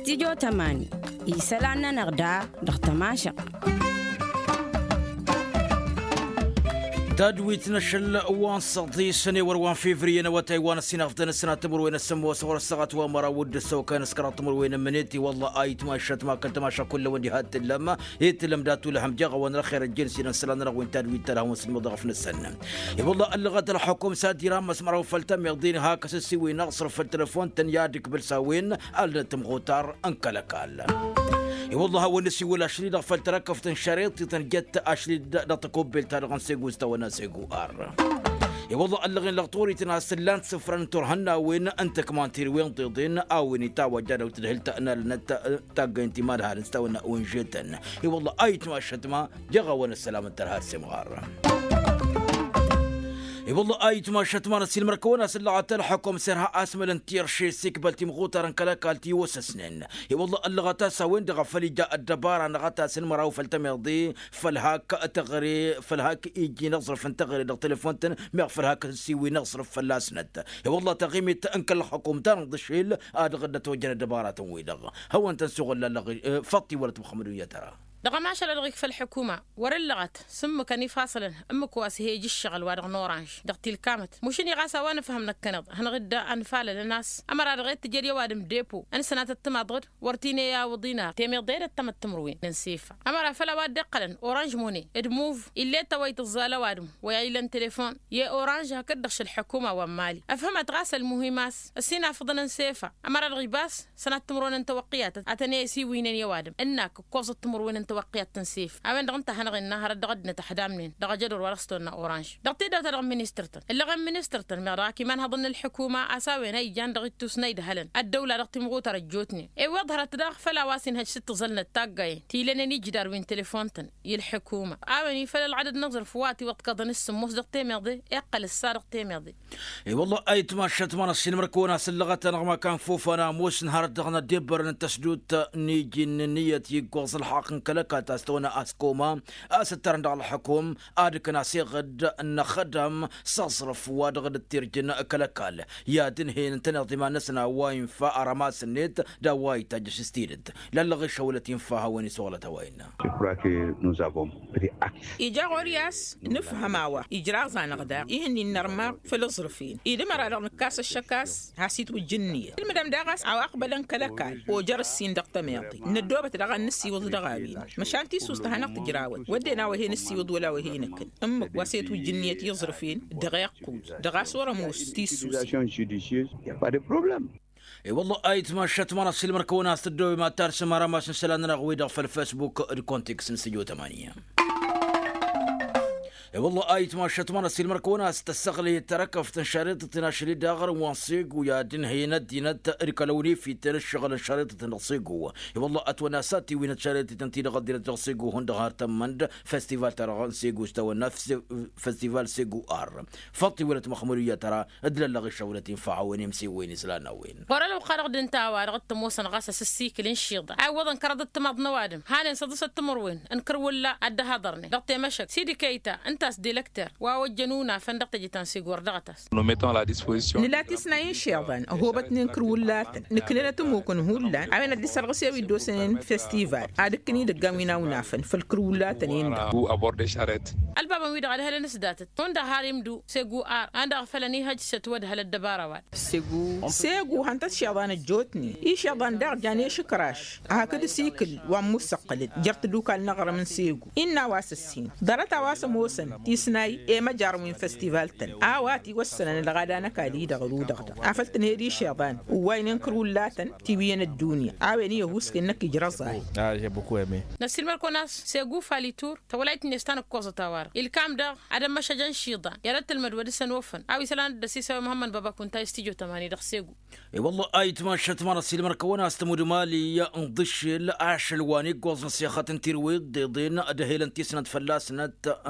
استديو تماني يسالنا نغدا دختماشق تدويت نشل وانصدي سنة وروان فيفري وتايوان السنة أفضل السنة تمر وين السم وصور الساعات ومرا ود السوق كان سكرات تمر وين منيتي والله آيت ما شت ما كنت ماشى كل ودي هات اللمة يتلم داتو لهم جاغ ونرخير الجنس نسلنا وين تدويت ترى مسلم ضعف السنة والله اللغة الحكومة ساديرا مسمر وفلتم يقضين هاك سوي نغصر في التلفون تنيادك بالساوين التم غوتار انكلكال والله هو نسي ولا شريط فلتركف تنشريط تنجت اشري دتكوبل ترغن سيغو استونا سيغو ار والله اللغين لغطوري تناسلان سفرن ترهنا وين انت كمان تير وين تضين او نتا وجانا وتدهلت انا لنتا تاغ انت ما لها نستونا وين جيتن والله ايت ما شتما جغا ون السلام ترها سمغار والله آيت ما شتمان السلم ركونا سلعة الحكم سرها أسمل انتير شي سيكبلتي مغوطر انكلاكالتي وسسنين والله اللغتا سوين دغفلي جاء الدبارة نغتا سلم راو فلتميضي فالهاك تغري فالهاك يجي نصرف انتغري دغ تليفون مغفر هاك سيوي نصرف فلاسنت والله تغيمي انكل الحكومة تنضشيل ادغدة توجنا الدبارة ويدغ هو انت نسوغل اللغي فطي ولا تبخمرية ترى دغه ما شاء الله في الحكومة ورلغت سم كاني فاصلا أمك واسه هي الشغل وارغ نورانج دغتي الكامت مشني غاسا وانا فهمنا الكنض هنغدا انفال للناس امر رغيت تجري وادم ديبو انا سنه التماضغد ورتيني يا ودينا تيمي ضير التم التمروين نسيفا امر فلا واد دقلن اورانج موني ادموف اللي تويت الزاله وادم ويعيلن تليفون يا اورانج هكدخش الحكومه ومالي افهمت غاسا المهماس السينا فضنا نسيفا امر الغيباس سنه التمرون انت وقيات اتني سي وينن يا وادم انك كوز التمرون انت وقيات تنسيف أمن دغنت هنغ النهار دغدنا تحدامنين دغجر ورستنا أورانج دغتي دغ ترغم منسترتن اللي غم منسترتن مراكي من هضن الحكومة أساوين هاي جان دغتو سنيد هلن الدولة دغتي مغوطة رجوتني إي وظهرت داخ فلا واسين هاج ست ظلنا التاقاي تيلنا نيجي داروين تليفونتن الحكومة آواني فلا العدد نظر فواتي واتقضن السموس دغتي ميضي اقل السارق تيميضي اي والله ايت ما شتمان السين مركونا سلغت نغما كان فوفنا موس نهار دغنا دبر تسدود نيجي نية يقوص الحاق كلكات استونا اسكوما استرن دغ الحكوم ادكنا سيغد نخدم صصرف وادغد الترجن كلكال يا دنهين تنظيم نسنا واين فارماس النت دا واي تاجش ستيرد للغ شولتين فها وين سولته وين إيجا غورياس نفهماوا إجراء زانغدا إهني النرماق في الظرفين إذا مرة رغم كاس الشكاس هاسيت والجنية المدام داغاس أو أقبلا كلكال وجر السين دقتا ميضي ندوبة دغا نسي وضغابين مشانتي سوستها نقط جراوت ودينا وهي نسي ولا وهي نكل أمك واسيت والجنية يظرفين دغاق قوز دغا صورة موس تيسوسي اي والله ايت ما شتمان السلم ركونا استدوي ما ترسم رماس نسلنا غويدا في الفيسبوك الكونتكس نسيو 8 والله ايت ما شتمان السلم ركونا استسغلي تركف تنشريط تناشري داغر وانصيق ويا دين هينا دينات ركلوني في تنشغل شريط تنصيق والله اتوناساتي وين شريط تنتي غدير تنصيق هند غار تمند فيستيفال ترى سيغو استوى نفس فيستيفال سيغو ار فطي ولت مخموريه ترى ادل لغ شولتين فعوين يمسي وين سلانا وين ورا لو قرغ دنتا وارغت موسن غاسس السيكل انشيض عوضا كردت تمض نوادم هاني صدس التمروين انكر ولا اد هضرني دقتي مشك سيدي كيتا انت ديلكتر ووجنونا فندقت جتان سيغور دغتاس نلاتي سناين شيرفان هو بتنين كرولات نكلنا تموكن هولان عمنا دي سرغسي ويدو سنين فيستيفال عادكني دقامينا ونافن فالكرولات تنين هو أبورد شارت البابا ويد على هلا نسداتت هوندا هاريمدو سيغو ار عندها فلني هج ستود هلا الدبارة واد سيغو هانتا شيرفان الجوتني اي شيرفان دار جاني شكراش هكذا سيكل ومسقلت جرت دوكا النغر من سيغو إنا واسسين دارتا واس موسن تيسناي اي مجارمين فيستيفال تن اواتي وسنا لغادانا كالي دغلو دغدا عفلتن هيدي شيرفان وين كرولاتن تيوين الدنيا عاوني يهوسك انك جرزاي beaucoup aimé نفس المركوناس سيغو فاليتور تولايت نيستان كوزا تاوار الكام دا عدم مشجان شيضا يرت المدود سنوفن او يسلان دسيسا محمد بابا كنت استيجو 8 دغ سيغو اي والله ايت ما شتمان السلم ركونا استمود مالي انضش لاش الواني كوز نسيخات تيرويد ضين دهيلن تيسنت فلاسنت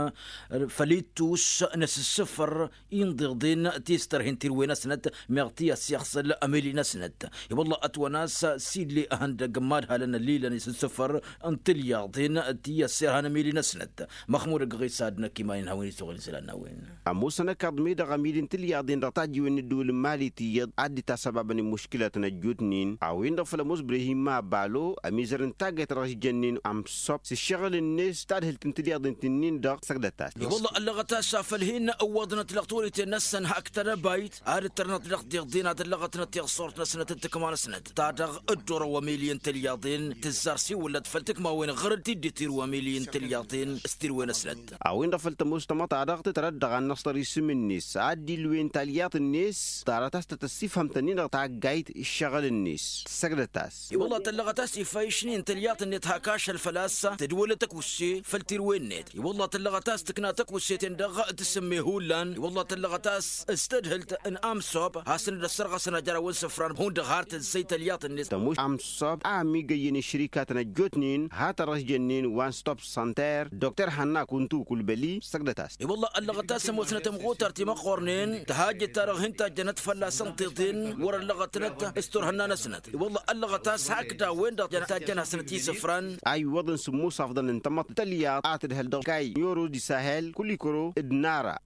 فليتوس نس السفر ينضغدين تيستر هنتير وين سنت مغتيا سيخسل أميلي نسنت والله أتوناس سيد لي أهند قمادها لنا الليلة نس السفر انتل ياضين تيا سير هنميلي نسنت مخمور قغيسادنا كما ينهوين سوغل سلالنا وين أموسنا كضميد غميل انتل ياضين رتاجي وين الدول مالي تياد عدي تسببني مشكلة نجوتنين أوين دفل مزبرهيم ما بالو أميزر انتاقت راشي جنين أم صب سيشغل الناس تادهل تنتل ياضين تنين داق سقدتاس والله اللغتاس فالهين أوضنا تلقطولي تنسن هاكتر بايت هذا الترنت لغت ديغدين هذا اللغتنا تيغصورت نسنة تكمان سنة تادغ الدور وميليون تلياضين تزارسي ولا تفلتك ما وين غرد تدي تير وميليون تلياضين استير وين سنة أوين دفلت مستمع تادغ تتردغ عن نصر يسم الناس عدي لوين تاليات الناس تارتاس تتسيفهم تنين تاقايت الشغل الناس سقدتاس والله تلغتاس يفايشنين تليات النت هاكاش الفلاسة تدولتك وشي فلتير وين نت والله تلغتاس تكناتك وشيتين دغ تسميه هولان والله تلغتاس استدهلت ان ام صوب هاسن السرقه سنه جرى وسفران هون دغارت الزيت الياط الناس تموش ام صوب امي جايين شركات نجوتنين هات رجنين وان ستوب سنتر دكتور حنا كنتو كل بلي سقدتاس والله اللغتاس موسنه تمغوتر تيما قرنين تهاج ترى هنت جنت فلا سنتين ورا اللغتنت استر هنا نسنت والله اللغتاس هكذا وين جنت جنها سنتي سفران اي وضن سمو صفضن انتمط تليات اتد هل كاي يورو دي ساحل كل كرو ادنارا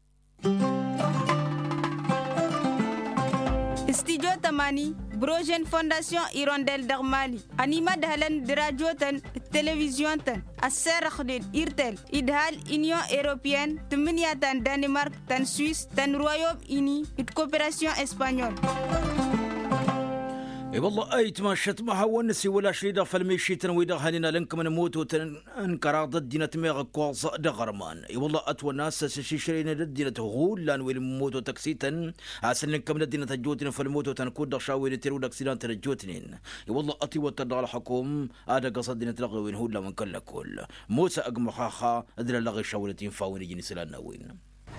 Studio Tamani, Brogen Fondation Hirondelle d'Armali, Anima Dahlan de Radio Tan, Télévision Tan, Asser Khdid, Irtel, Idhal, Union Européenne, Teminia Tan, Danemark, Tan Suisse, Tan Royaume-Uni, et Coopération Espagnole. اي والله اي تماشت ما هو نسي ولا شريده فالميشي تنويدا هنينا لنكم نموت وتنكر ضد دينا تميغ كوز دغرمان اي والله اتوا ناس سشي شرينا ضد دينا تغول لان ويل موت تكسيتن عسل لنكم دينا تجوتن فالموت وتنكود دشاوي تيرو دكسيدان ترجوتنين اي والله اتي وتدار الحكم هذا قصد دينا تلغي وين هولا من كل كل موسى اقمخاخا ادري لغي شاولتين فاوين يجي سلانا وين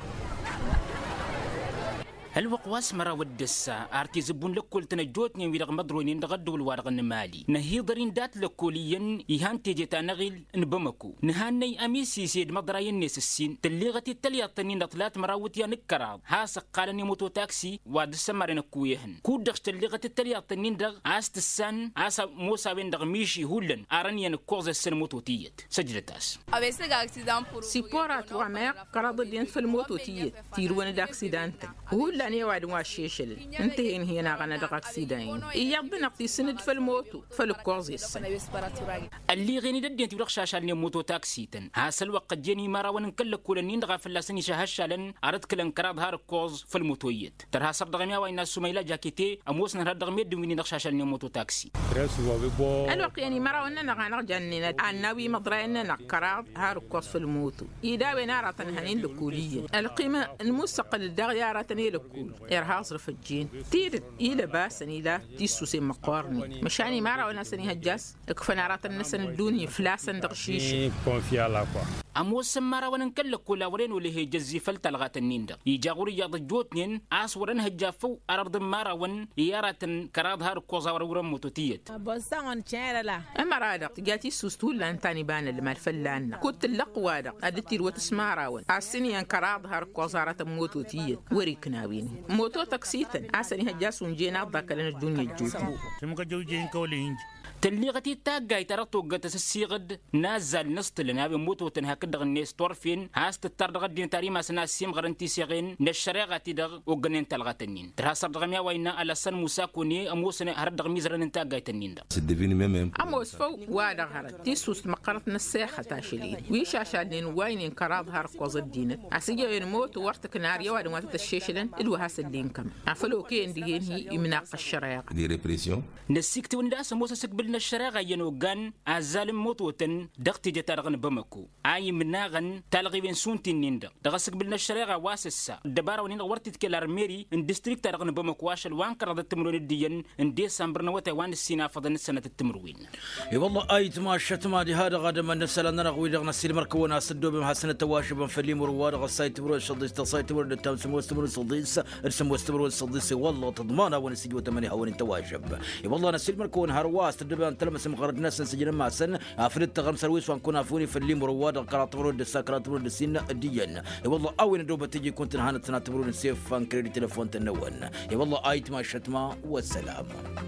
الوقواس مرا ودسا ارتي زبون لكل تنجوتني ويرغ مدرونين دغدو الوارغ النمالي نهيضرين دات لكوليا يهان تيجي نغيل نبمكو نهاني اميسي سيد مدراين نيس السين تليغتي تلياطنين دطلات مراوت يا نكراض هاسق قالني موتو تاكسي واد السمارين كويهن كودغش تليغتي تلياطنين دغ عاست السان عاسا موسى بين دغ ميشي هولن ارانيا نكوز السن موتوتيت سجلتاس سيبورات وعماق قرض دين في الموتوتيت تيروان داكسيدانت هولن يوعد واشيشل انتهين هنا غنا دغ اكسيدين يقضي نقطي سند في الموتو فالكوز السن اللي غيني ددين تبرخ شاشالني موتو تاكسيتن هاسل وقت جيني مرا ونكل كولنين دغ فلاسني شهشالن ارد كلن كراد هار كوز في الموتويت ترها صب دغميا وين سميله جاكيتي اموس نهر دغمي دويني دغ شاشالني موتو تاكسي الوقت يعني مرا وننا غنا جنين الناوي مضرين نكراد هار كوز في الموتو يداوي نارا تنهنين لكوليه القيمه المستقل الدغياره تني لكول إرهاص رفجين تيرد إلى باسن إلى تيسوسي مقارني مشاني مارا وناسني هجاس اكفنا رات النسن الدوني فلاسن دغشيش أموس مرا وننكل كل ورين وليه جزي فلتلغات النيندا يجاوري يضجوتنين أسورن هجافو أرض مرا ون يارة كراد هار كوزا ورورم موتوتيت بوسان تشيرلا أما تجاتي سوستول لان تاني بان اللي فلان كنت اللقوة دا أدتير وتسمع راون عسني كراد هار كوزا رات موتوتيت وريكناويني موتو تكسيتن عسني هجاس ونجينا ضاك لنا الدنيا الجوتي تليغتي تاقاي ترطو قتس السيغد نازل نصت لنا بموتو تنها كدغ الناس طرفين هاست التردغ الدين تاريما سناسيم غرنتي سيغين نشريغة تدغ وقنين تلغتنين ترها صردغ ميا وينا ألا سن موساكوني أموسن هردغ ميزرن تاقاي تنين دا أموس فو وادغ هرد تيسوس مقرتنا الساحة تاشلين ويشاشالين وينين كراض هارق وزدين عسيجا ينموت وورتك ناريا وادو ماتت الشيشلن الوهاس اللين كم عفلو كين ديين هي يمناق الشريغ دي ريبريسيون نسيكت وندا موسى سكبل الشراغة ينوغان عزال موتوتن دغتي جتارغن بمكو اي مناغن تالغي بين سونتين نيندا دغسك بلنا الشراغة واسسا دبارة ونين غورتي تكلار ميري ان ديستريكت تارغن بمكو واشل وان كرد التمرون الديان ان ديسمبر نوتا وان السينا فضل سنة التمروين اي والله اي تماشت ما دي هذا غدا من نسال نرغوي دغنا السيل مركونا سدو بمحسن التواشب فلي مرواد غسايت برو الصديس تصايت برو التام سمو استمر الصديس ارسمو استمر الصديس والله تضمانا ونسجو تمني هون التواجب اي والله نسيل مركون هرواس تدبان تلمس مقرد ناس نسجل مع سن افرد تغم سرويس وان كنا فوني في اللي مرواد كرات برود السكرات برود السن ديان والله أوين دوبة تجي كنت هانت سنة برود سيف فان كريدي تلفون تنون والله آيت ما شتما والسلام.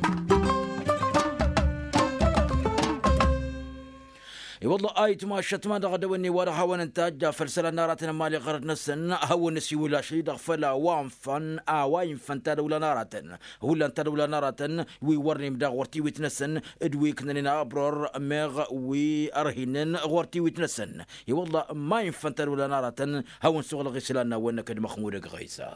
والله آيت ما شتما دغدوني ورها وننتاج فلسلة ناراتنا مالي غرد نسن هو نسي ولا شيء دغفلا وانفن آوين فانتا دولا ناراتن ولا انتا دولا ناراتن ويورني مدا غورتي ويتنسن ادويك نننا أبرور ميغ ويأرهنن غورتي ويتنسن والله ما ينفنتا دولا ناراتن هو نسوغ الغسلانا وانك المخمودة غيسا.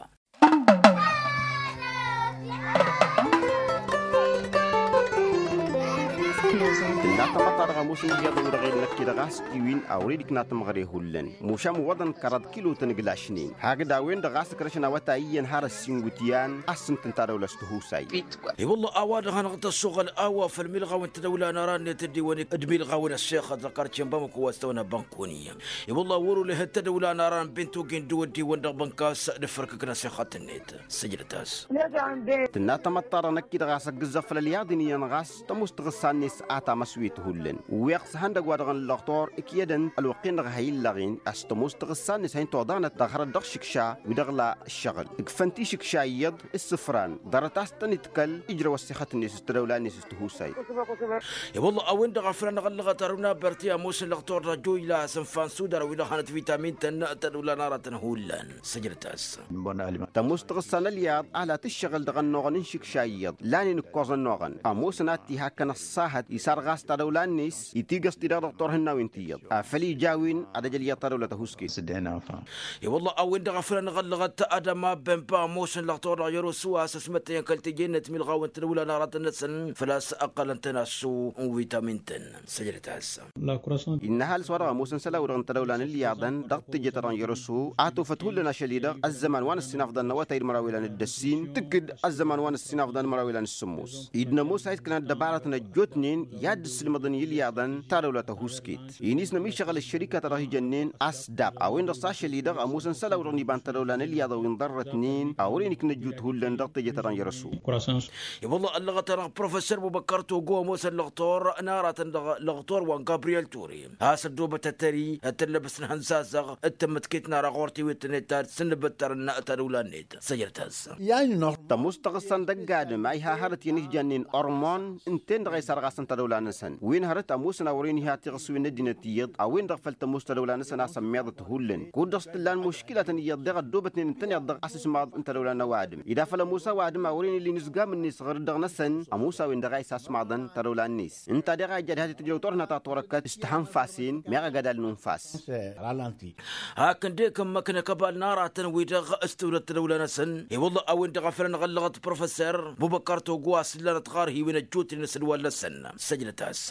ناتا مطار موسم يضو رغير لك كده غاس كيوين أوريدك ناتا مغري هولن موشام وضن كرد كيلو تنقلاشنين هاك داوين دغاس كرشنا وتايين هار السنغوتيان أحسن تنتارو لستهوساي والله أواد هنغط الشغل أوا في الملغة وانت دولة ناران تدي ونك ادمي الغاون الشيخ ذكرت ينبمك واستونا بنكونية والله ورو له دولة ناران بنتو جين دودي وندق بنكاس نفرك كنا شيخات النت سجلتاس ناتا مطار نكي دغاس قزف لليادينيان غاس تمستغسان نس آتا مسويت هولن ويقص هندق وادغن اللغطور اكيدن الوقين غهي اللغين استمستغسان نس هين توضانت دغر الدغ شكشا ودغلا الشغل اكفنتي شكشا يض السفران دارتاس تنتكل اجرا وسيخات النس تدولة نس استهوساي والله أوين دغفرنا غلغة ترونا برتيا موس اللغطور رجو إلى سنفان سودر وإلى خانت فيتامين تدولة نارة هولن سجلتاس تمستغسان الياض على تشغل دغن نوغن شكشا يض لاني نكوزن نوغن اموسناتي هكنا الصاحت يسار غاس تدولان نيس يتيغس تدار دكتور هنا وينتيض فلي جاوين على جلية تدولة هوسكي سدينا والله أوين دغفرنا غلغة أدما بمبا موس اللغطور يروسوا أسسمت ينكلت جنة ملغاون تدولة نارة النسن فلاس أقل انتناسو وفيتامين تن سجلتاس إنها السورة موسن سلا ورغن تدولان الياضن ضغط جتران يروسو آتو فتهولنا شليدة الزمان وان السناف دان نواتير مراويلان الدسين تكد الزمان وان السناف دان مراويلان السموس إدنا موسى هيت كانت دبارتنا جوتنين يادس المدني الياضن تدولة هوسكيت ينيسنا ميشغل الشركة تراهي جنين أسداب أوين رصاش شليدة موسن سلا ورغن يبان تدولان الياضة وينضرتنين أورينك نجوت هولن ضغط جتران يروسو والله اللغة بروفيسور ببكرتو جو موسى اللغطور نارة اللغطور وان جابرييل توري هاس الدوبة التري هتلبس هنساسغ التمتكيت نارا غورتي ويتنيتات سنبتر النقطة دولانيت سجلتاس تمستغسن دقادم أي هارت ينيش جنين أرمان انتين دغي سرغاسن تدولانسن وين هارت أموسنا وريني هاتي غسوين ندينتيض أوين دغفل تموس تدولانسن أسم ميضة هولن كودست اللان مشكلة يضغ الدوبة نين يضغ أسس ماض انت دولان وادم إذا فلموسى وادم أوريني اللي نسقام الناس غير دغنسن أموسى وين دغي ساس ماضن تدولان نيس انت دغي جد هاتي تجلوتورنا تطوركت استهم فاسين ميغا قدال ننفاس هاكن ديكم مكنا كبال نارا تنويدغ استولة تدولانسن والله أوين دغفلن غلغت بروفيسور ببكرتو قواس لنا تغارهي وين الجوت النسل ولا سنة سجلتاس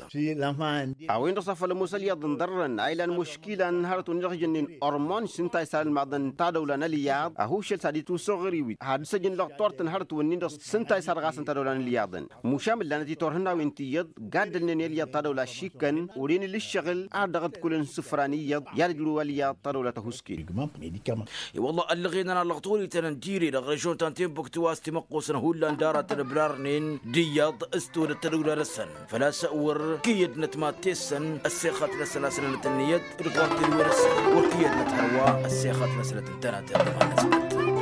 أوين رصف الموسى الياض ضرن أيلان مشكلة نهارت ونرجن أرمان سنتاي سال المعدن تدولان الياض أهو شل ساديتو صغري هاد سجن لغطور تنهارت ونندس سنتاي سارغاسن تدولان الياضن مشامل لنا تورهنا وينتيض قاد لنا الياض تدولا شيكن ورين للشغل أعدغت كل سفرانية يرجلوا الياض تدولة هوسكي والله اللغينا اللغطوري تننديري لغريشون تنتين بكتواس تمقوسن هولان دارة البرارنين دياض استولة تدولة لسن فلا سأور كيد نتماتيسن السيخات لسلاسل التنيات رقوات الورسن وكيد نتهوى السيخات لسلة التنات